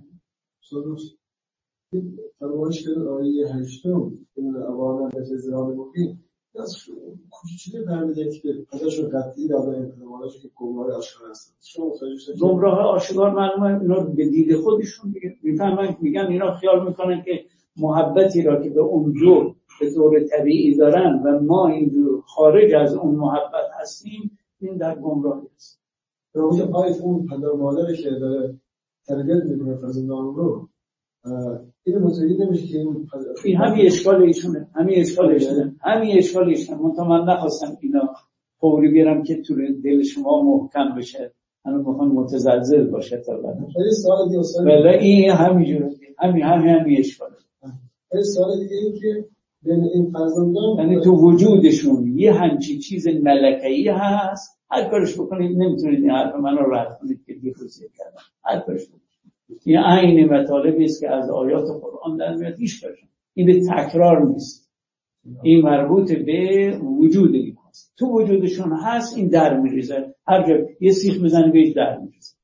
فرمایش کرد آیه 8 این اوامر به زران مقیم از کوچیکی فهمیده که پدرشون قطعی داده احتمالش که گمراه آشکار هستن.
گمراه آشکار معلومه اینا به دید خودشون میفهمن، میگن اینا خیال میکنن که محبتی را که به اونجور به طور طبیعی دارن و ما اینجور خارج از اون محبت هستیم، این در گمراهی است.
روی آیت اون پدر مادری که داره تربیت میکنه فرزندان رو، این متوجه نمیشه که این
همین اشکال ایشونه، همین اشکال ایشونه. من نخواستم اینا فوری بیارم که تو دل شما محکم بشه، هنوز میخوام متزلزل باشه تا بعد.
سوال دیگه
بله این همینجوره، همین اشکاله.
سوال دیگه این که بین این فرزندان
یعنی تو وجودشون یه همچین چیز ملکه‌ای هست، هر کارش بکنید نمیتونید این حرف من رو رد کنید که دیفوزیت کردم، هر کارش بکنید. این عین مطالبی است که از آیات قرآن در میاد. هیچ کارش این به تکرار نیست، این مربوط به وجود این هست. تو وجودشون هست، این در میریزه، هر جا یه سیخ بزنی بهش در میریزه.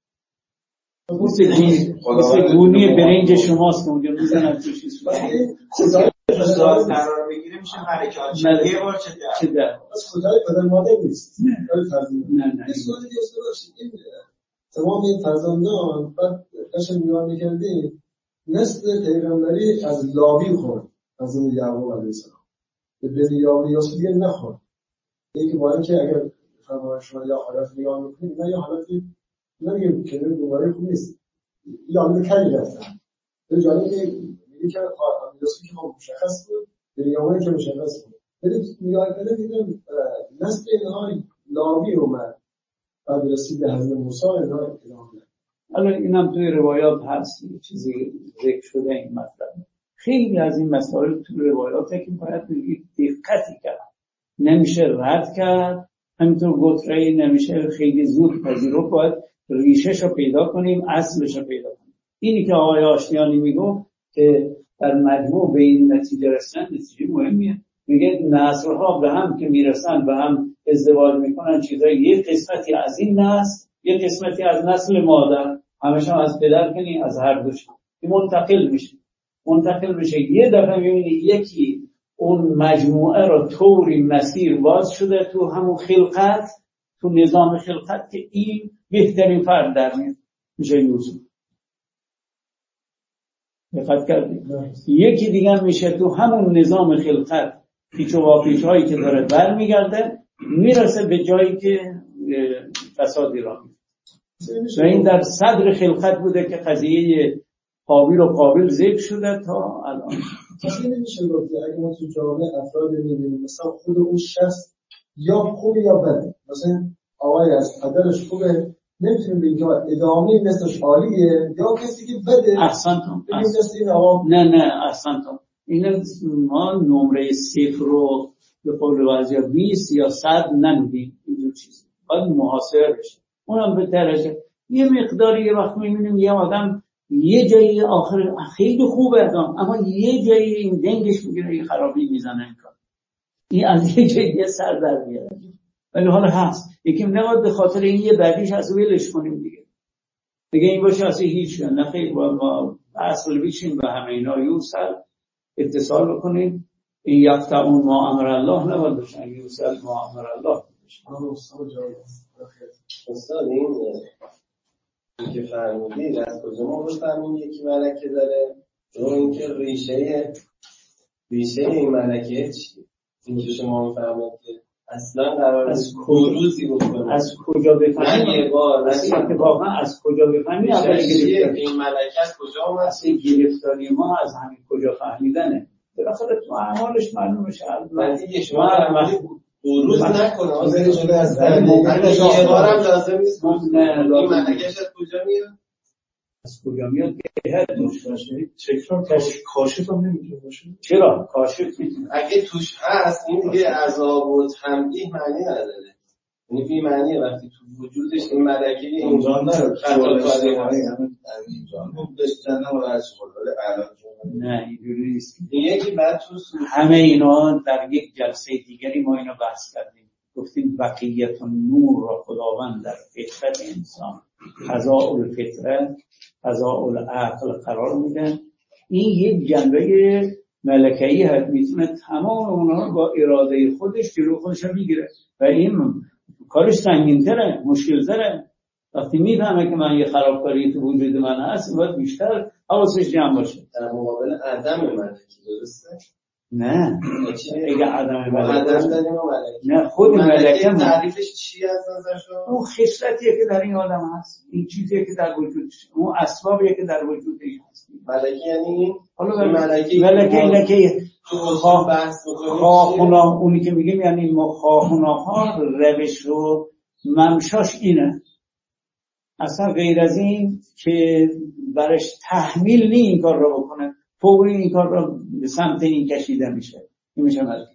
مثل گونی برنج شماست که اونجا میزنن توش چیز
خدای قرار بگیره میشه ملکه یه بار چه در
از خدای پدر مادر نیست.
نه
این سوالی دیسته باشید، این تمام این فرزندان بعد قشن میوان میکردیم نسل پیغمبری از لابی خورد، از اون یعقوب علیه السلام به بین یعقوب یاسو دیگه نخورد. این که با اینکه اگر فرمان شما یا حالت نگاه میکنید نه یا حالتی نمیگه که دوباره خوب نیست، یا حالت کلی رفتن به جالب که میگه که یاسو که خب مشخص بود به یعقوب که مشخص بود، ولی نگاه کنه دیدم نسل اینها لاوی اومد بعد رسید به حضرت موسی اینها ادامه.
حالا اینم توی روایات هست، یه چیزی ذکر شده این مطلب. خیلی از این مسائل توی روایاته که باید دقتی کرد، نمیشه رد کرد، همینطور گتره‌ای نمیشه خیلی زود پذیرفت، باید ریشه‌ش رو پیدا کنیم، اصلش رو پیدا کنیم. اینی که آقای آشتیانی میگه که در مجموع به این نتیجه رسیدن نتیجه مهمیه. میگه نسل‌ها به هم که میرسن به هم ازدواج میکنن، چیزایی یه قسمتی از این نسل یه قسمتی از نسل مادر، همش هم از پدر کنی از هر دوش این منتقل میشه. یه دفعه میبینی یکی اون مجموعه رو طوری مسیر باز شده تو همون خلقت، تو نظام خلقت که این بهترین فرد در میشه یوسف. دقت کردید؟ یکی دیگه میشه تو همون نظام خلقت پیچ و واپیچ هایی که داره برمیگرده میرسه به جایی که فسادی را میفته. و این در صدر خلقت بوده که قضیه قابیل و قابل ذکر شده تا الان.
کسی نمیشه گفت اگه ما تو جامعه افراد میبینیم مثلا خود اون شخص یا خوبه یا بده، مثلا آقای از پدرش خوبه نمیتونیم بگیم که ادامه نسلش عالیه، یا کسی که بده
احسنتم. نه احسنتم. این ما نمره 0 رو به قول بعضیا 20 یا 100 نمیدیم، اینجور چیزی باید محاسبه بشه. اونم به درجه یه مقداری یه وقت میبینیم یه آدم یه جایی آخر خیلی خوبه اما یه جایی این دنگش میگیره این خرابی میزنه این کار، این از یه جایی سر در میاره. ولی حالا هست یکی نباید به خاطر این یه بعدیش از ولش کنیم دیگه این باشه اصلا هیچ نه خیلی ما اصل بیشیم به همه اینا یوصل اتصال بکنیم. این یقطعون ما امر الله نباید بشن، یوصل ما امر الله بشن.
استاد این که فرمودید از کجا ما بفهمیم یکی ملکه داره؟ چون اینکه ریشه این ملکه چیه؟ این که شما میفهمید که اصلا قرار از روزی بکنه
از کجا بفهمیم؟ اتفاقا از کجا بفهمیم؟
این ملکه از کجا اومد؟
اصلا گرفتاری ما از همین کجا فهمیدنه. بالاخره تو اعمالش معلوم میشه.
ولی شما روز نکنه آزادی شده از یه بارم لازم نیست. این ملکه‌ش از کجا میاد؟
از کجا میاد که هر توش باشه.
تکرار کاشف هم نمیتونه باشه.
چرا؟ کاشف میتونه.
اگه توش هست این دیگه عذاب و تنبیه معنی نداره. یعنی بی معنیه وقتی تو وجودش این ملکه
اینجا نداره. خطا کاری اینجا بشتن و رجل خورده الان
نه اینجوری نیست.
یکی بعد تو
همه اینا در یک جلسه دیگری ما اینو بحث کردیم، گفتیم بقیت نور را خداوند در فطرت انسان قضاء الفطره قضاء العقل قرار میده. این یک جنبه ملکه‌ای هست، میتونه تمام اونها رو با اراده خودش جلو خودش رو بگیره و این کارش سنگین‌تره، مشکل‌تره. وقتی میفهمه که من یه خرابکاری تو وجود من هست باید بیشتر حواسش جمع باشه.
در مقابل عدم ملکی درسته؟
نه اگه عدم
ملکی
نه خود ملکه
تعریفش چی از نظر شما؟
اون خصلتیه که در این آدم هست، این چیزیه که در وجودش، اون اسبابیه که در وجودش هست.
ملکی یعنی این
حالا ملکه خواهونا اونی که میگیم یعنی خواهوناها روش و ممشاش اینه، اصلا غیر از این که برش تحمیل نی این کار رو بکنه، فوری این کار رو به سمت این کشیده میشه. این میشه ملک.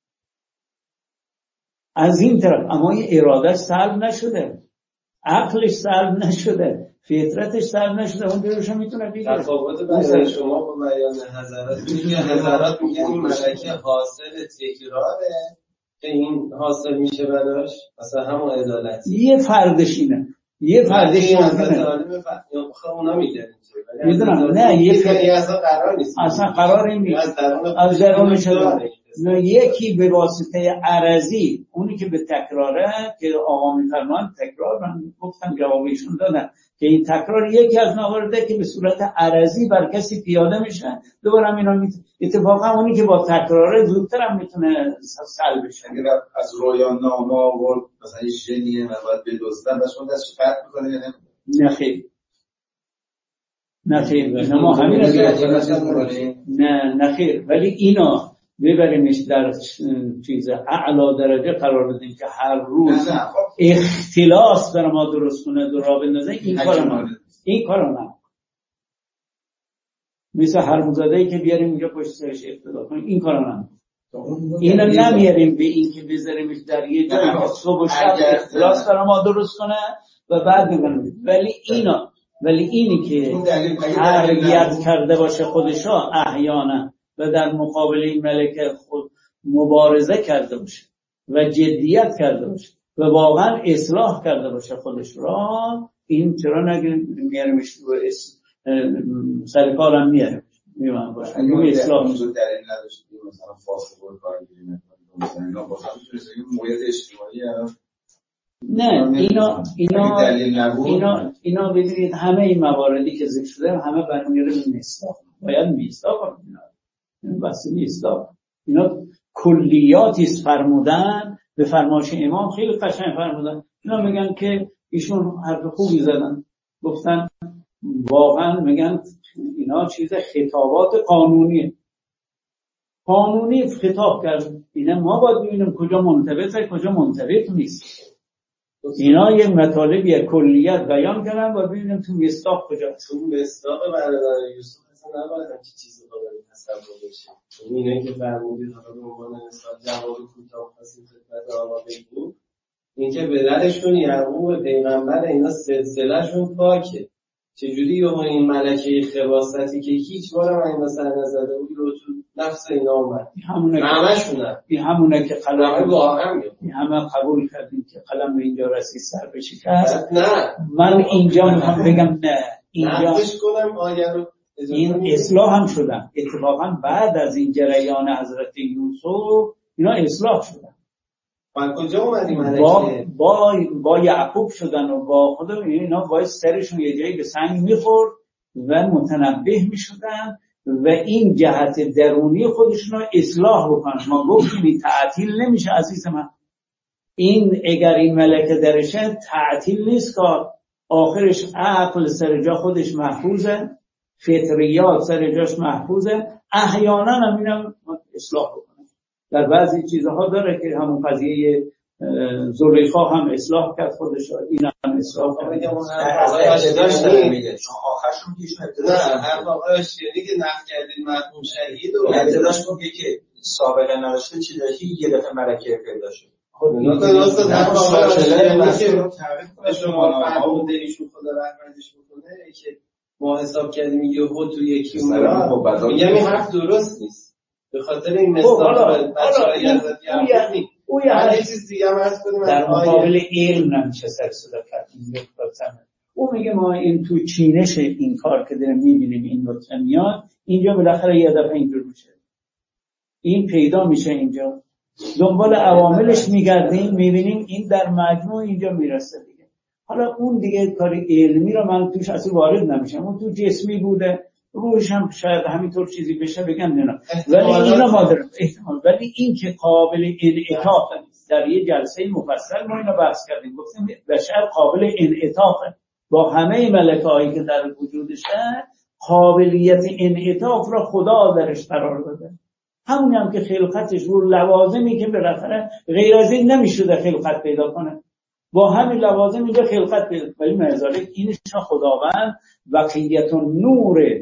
از این طرف اما این ارادش سلب نشده، عقلش سلب نشده، فطرتش سلب نشده، اون دیروش هم میتونه بگه.
تفاوت بین شما با بیان حضرات میگه این ملکه حاصل تکراره که این حاصل میشه براش مثلا همون عدالتی
یه فردش اینه، یه فردش
اونا میگن
میدونم نه یه
اصلا قرار نیست،
اصلا قرار نیست از درون شده. یکی به واسطه عرضی، اونی که به تکراره که آقا میفرمان تکرار، من گفتم جوابشون دادن که این تکرار یکی از موارده که به صورت عرضی بر کسی پیاده میشه. دوباره اینا اتفاقا اونی که با تکراره زودتر هم میتونه سلب بشه.
اگر از رویان نامه آورد مثلا شنیه و باید بدزدن بس اون دستش فرق میکنه یا
نه خیر نه خیر ما همین نه خیر، ولی اینا ببریمش در چیز اعلا درجه قرار بدیم که هر روز اختلاس در ما درست کنه و راه بندازه. این کارو نه مثل هرمزاده‌ای که بیاریم اینجا پشت سرش اقتدا کنیم، این کارو نه. اینا نمیاریم به این که بذاریمش در یه جایی که صبح و شب اختلاس در ما درست کنه و بعد بگنیم. ولی اینی که تربیت کرده باشه خودشو احیانا و در مقابل این ملکه خود مبارزه کرده باشه و جدیت کرده باشه و واقعا اصلاح کرده باشه خودش را، این چرا نمیاریمش رو سر کارم میاریم باشه این اصلاح
موضوع دلیل نداشت مثلا فاسد و کارگیری نکنید مثلا اینا بازم میتونست این موید اجتماعی
نه اینا ببینید همه این مواردی که ذکر شده همه برمیگرده به مصداق. باید مصداق بس مصداق اینا کلیاتی است فرمودن به فرمایش امام، خیلی قشنگ فرمودن. اینا میگن که ایشون حرف خوبی زدن، گفتن واقعا میگن اینا چیز خطابات قانونی خطاب کرد. اینا ما باید ببینیم کجا منطبقه کجا منطبق نیست. اینا یه مطالبی کلیت بیان کردن و ببینیم تو مصداق کجاست.
تو مصداق برادر یوسف اصلا نباید همچین چیزی قابل تصور بشه. اینه که فرمودید حالا به عنوان مثال جواب کوتاه خواستیم خدمت آقا بگیم، این که به درشون یعقوب پیغمبر اینا سلسلهشون پاکه. چجوری به این ملکه خباستی که هیچ بارم اینا سر نزده بود رو تو نفس اینا اومد، همشونه این همونه که قلم واقعا همه قبول کردیم که قلم به اینجا رسید سر بشه کرد. نه من اینجا میخوام بگم نه اینجا کنم آیه رو این اصلاح هم شدن. اتفاقا بعد از این جریان حضرت یوسف اینا اصلاح شدن. من کجا اومدیم ملکه
با یعقوب شدن و با خدا اینا باید سرشون یه جایی به سنگ میخورد و متنبه میشدن و این جهت درونی خودشون رو اصلاح بکنن. ما گفتیم این تعطیل نمیشه عزیز من. این اگر این ملکه درشه تعطیل نیست که آخرش عقل سر جا خودش محفوظه، فطریات سر جاش محفوظه، احیانا هم اینم اصلاح بکنن. در بعضی چیزها داره که همون قضیه زلیخا هم اصلاح کرد خودش، این هم اصلاح کرد.
آخرشون پیش
نه هر آقایش یعنی که نفت کردید مرحوم شهید و
ابتداش میگه که سابقه نداشته چی داشتی یه دفعه ملکه پیدا شد.
اینا که راست هر آقایش که شما فرمود ایشون خدا رحمتش بکنه که ما حساب کردیم یهو تو یکی اون میگم این حرف درست نیست. به خاطر این مصداق بچه‌های یزدی او یه چیز دیگه هم هست کنیم
در مقابل علم نمیشه سر صدا کردیم. او میگه ما این تو چینش این کار که داریم میبینیم این نطفه میاد اینجا بالاخره یه دفعه اینجور میشه، این پیدا میشه اینجا، دنبال عواملش میگردیم میبینیم این در مجموع اینجا میرسه دیگه. حالا اون دیگه کار علمی رو من توش اصلا وارد نمیشم، اون تو جسمی بوده روش هم شاید همینطور چیزی بشه بگم نه، ولی اینا ما داریم احتمال. ولی این که قابل انعطاف در یه جلسه مفصل ما اینو بحث کردیم، گفتیم بشر قابل انعطافه با همه ملکه‌هایی که در وجودشه، قابلیت انعطاف را خدا درش قرار داده. همون هم که خلقتش رو لوازمی که بالاخره غیر از این نمیشده خلقت پیدا کنه، با همین لوازم اینجا خلقت پیدا، ولی مزالک اینش خداوند بقیت نور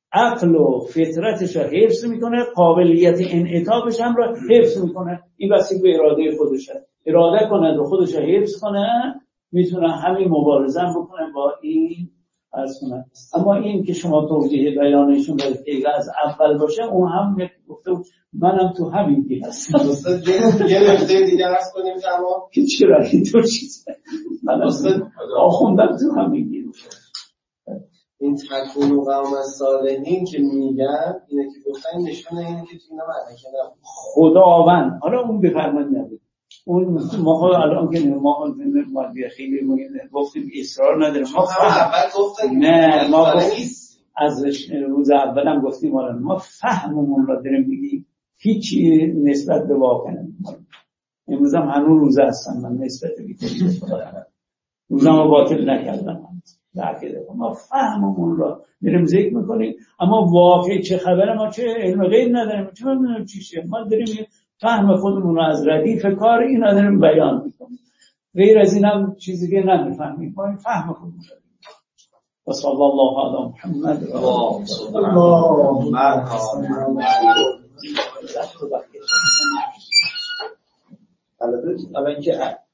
عقل و فطرتش رو حفظ میکنه، قابلیت انعطافش هم رو حفظ میکنه. این وسیله به اراده خودشه، اراده کنه و خودش رو حفظ کنه، میتونه همین مبارزه بکنه با این از کنه. اما این که شما توضیح بیانشون باید از اول باشه، اون هم گفته منم تو همین گیر هستم.
استاد یه نکته دیگه عرض کنیم تمام
که چرا اینطور چیزه؟ من آخوندم تو همین گیر.
این تکون و قوم الصالحین که میگن اینه که گفتن نشونه اینه که تو اینا ملکه نبود.
خداوند حالا اون بفرمایید نبود. اون ما الان که ما خیلی گفتیم اصرار نداریم. ما
اول گفتن
نه ما از روز اولم گفتیم ما فهممون را داریم میگیم، هیچی نسبت به واقع نمی‌کنیم. امروز هم هنوز روزه هستم من نسبت به روزم باطل نکردم. ما فهممون را داریم ذکر میکنیم، اما واقعی چه خبره ما چه علم غیب نداریم، چه میدونیم چیشه. ما داریم فهم خودمون رو از ردیف کار اینا داریم بیان میکنیم. غیر از این هم چیزی که نمیفهمیم، ما فهم خودمون داریم. و صلی الله علی محمد و آله.